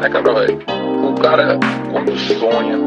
né, cabra velho? O cara, quando sonha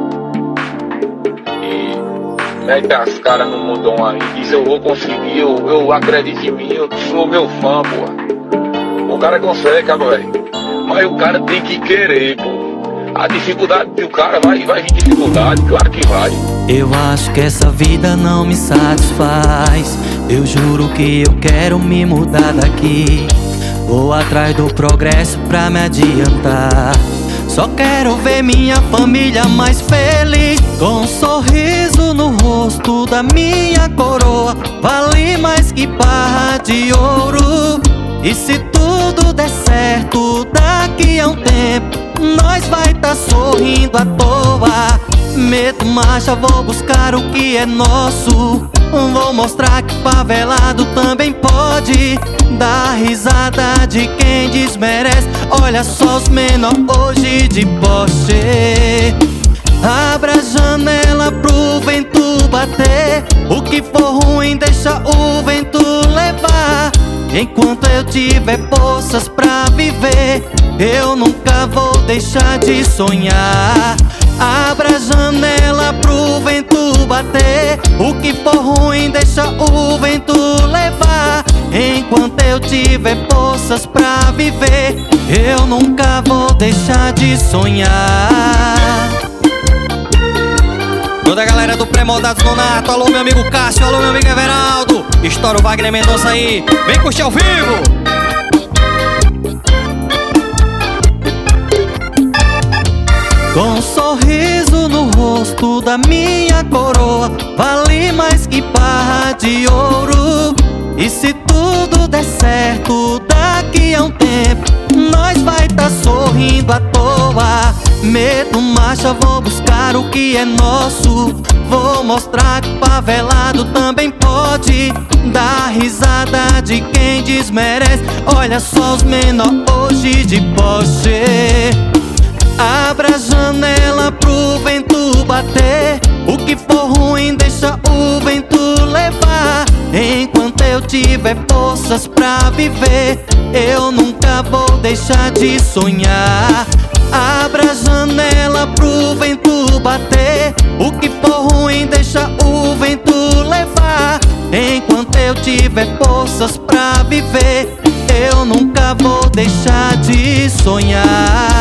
e mete as caras no mundão aí, diz eu vou conseguir, eu acredito em mim, eu sou meu fã, pô. O cara consegue, cabra velho. Mas o cara tem que querer, pô. A dificuldade do cara vai vir dificuldade, claro que vai. Eu acho que essa vida não me satisfaz. Eu juro que eu quero me mudar daqui. Vou atrás do progresso pra me adiantar. Só quero ver minha família mais feliz, com um sorriso no rosto da minha coroa. Vale mais que barra de ouro. E se tudo der certo, daqui a um tempo nós vai tá sorrindo à toa. Meto marcha, vou buscar o que é nosso. Vou mostrar que favelado também pode dar risada de quem desmerece. Olha só os menor hoje de Porsche. Abra a janela pro vento bater. O que for ruim deixa o vento levar. Enquanto eu tiver forças pra viver, eu nunca vou deixar de sonhar. Abra a janela pro vento bater. O que for ruim deixa o vento levar. Enquanto eu tiver forças pra viver, eu nunca vou deixar de sonhar. Toda a galera do Pré-Moldados Nonato, alô meu amigo Cássio, alô meu amigo Everaldo. Estoura o Wagner Mendonça aí, vem curtir ao vivo. Com um sorriso no rosto da minha coroa, vale mais que barra de ouro. E se tudo der certo, daqui a um tempo nós vai tá sorrindo à toa. Meto marcha, vou buscar o que é nosso. Vou mostrar que favelado também pode dar risada de quem desmerece. Olha só os menor hoje de Porsche. Abra a janela pro vento bater. O que for ruim deixa o vento levar. Enquanto eu tiver forças pra viver, eu nunca vou deixar de sonhar. Abra a janela pro vento bater. O que for ruim deixa o vento levar. Enquanto eu tiver forças pra viver, eu nunca vou deixar de sonhar.